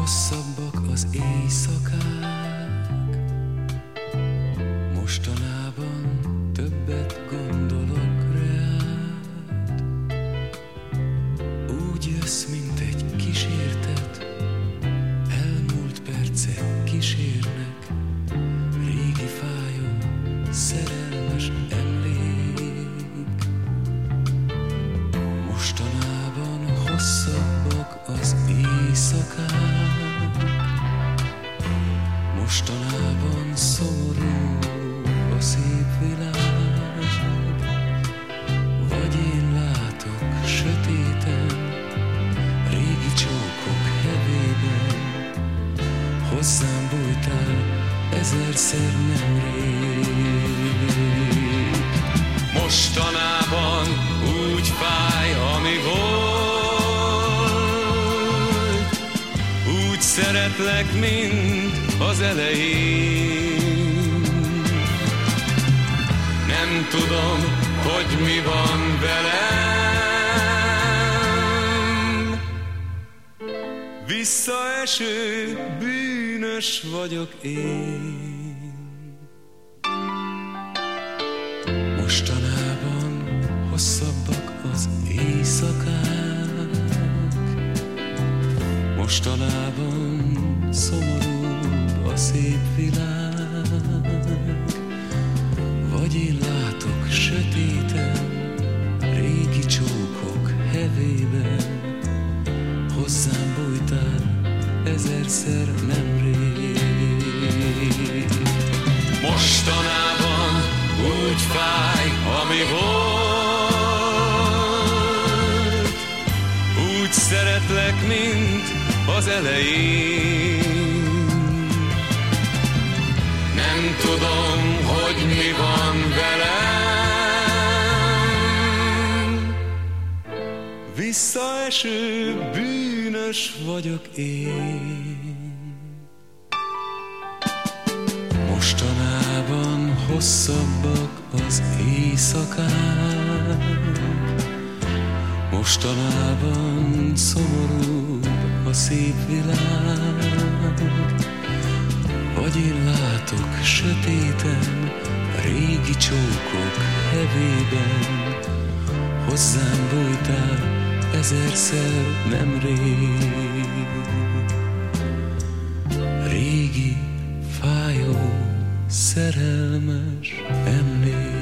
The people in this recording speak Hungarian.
Hosszabbak az éjszakák, mostanában többet gondolok rád. Úgy jössz, mint egy kísértet, elmúlt percek kísérnek, régi fájó, szerelmes emlék. Mostanában hosszabbak az éjszakák, mostanában szomorú a szép világ. Vagy én látok sötéten, régi csókok hevében, hozzám bújtál ezerszer nemrég. Mostanában úgy fáj, ami volt, úgy szeretlek, mint az elején. Nem tudom, hogy mi van velem, visszaeső bűnös vagyok én. Mostanában hosszabbak az éjszakák, mostanában szomorúbb a szép világ. Vagy én látok sötéten, régi csókok hevében, hozzám bújtál ezerszer nemrég. Mostanában úgy fáj, ami volt, úgy szeretlek, mint az elején. Nem tudom, hogy mi van velem, visszaeső bűnös vagyok én. Mostanában hosszabbak az éjszakák, mostanában szomorúbb a szép világ. Vagy én látok sötéten, régi csókok hevében, hozzám bújtál ezerszer nemrég. Régi, fájó, szerelmes emlék.